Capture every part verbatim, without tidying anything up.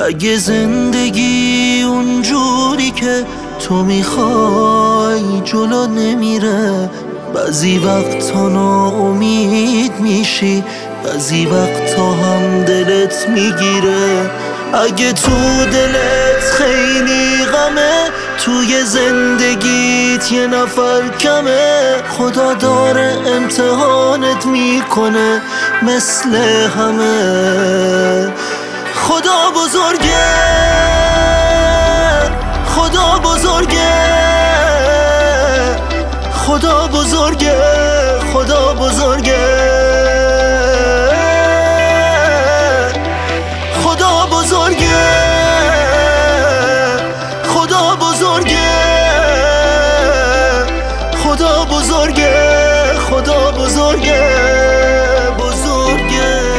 اگه زندگی اونجوری که تو میخوای جلو نمیره، بعضی وقتا ناامید میشی، بعضی وقتا هم دلت میگیره. اگه تو دلت خیلی غمه، توی زندگیت یه نفر کمه، خدا داره امتحانت میکنه مثل همه. خدا بزرگه، خدا بزرگه، خدا بزرگه، خدا بزرگه، خدا بزرگه، خدا بزرگه، خدا بزرگه، خدا بزرگه، بزرگه.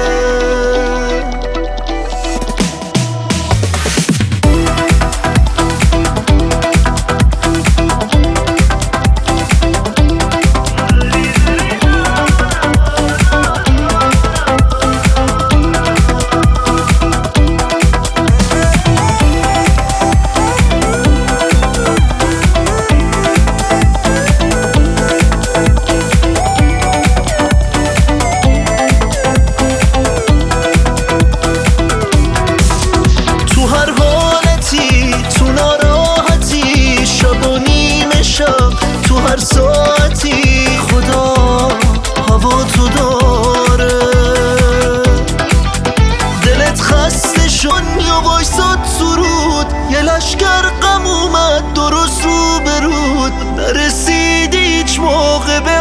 تو هر ساعتی خدا هوا تو داره، دلت خسته شد یا وایساد سرود، یه لشکر غم اومد درست رو برود، نرسیدی هیچ موقع به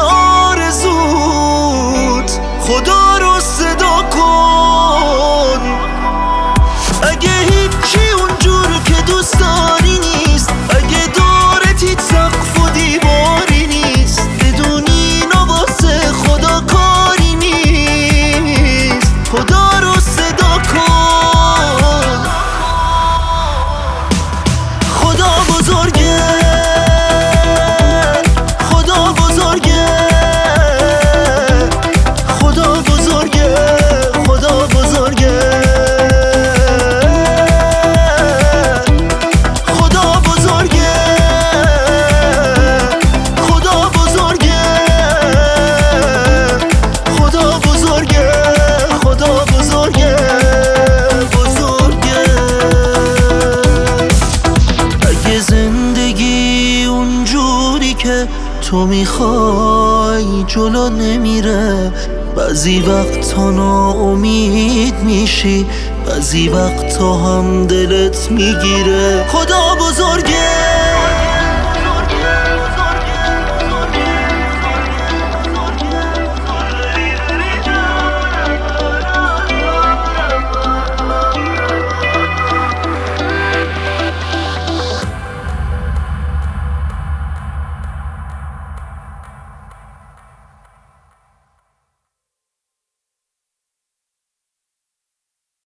آرزوت. خدا رو صدا کن، اگه هیچی اونجور که دوست داری نیست، اگه دارت هیچ سقف و دیواری نیست، بدونی نواسه خدا کاری نیست. خدا رو صدا کن، خدا بزرگه، خدا بزرگه، خدا بزرگه، خدا بزرگه، تو میخوای جلو نمیره، بعضی وقتا ناامید میشی، بعضی وقتا هم دلت میگیره. خدا بزرگه.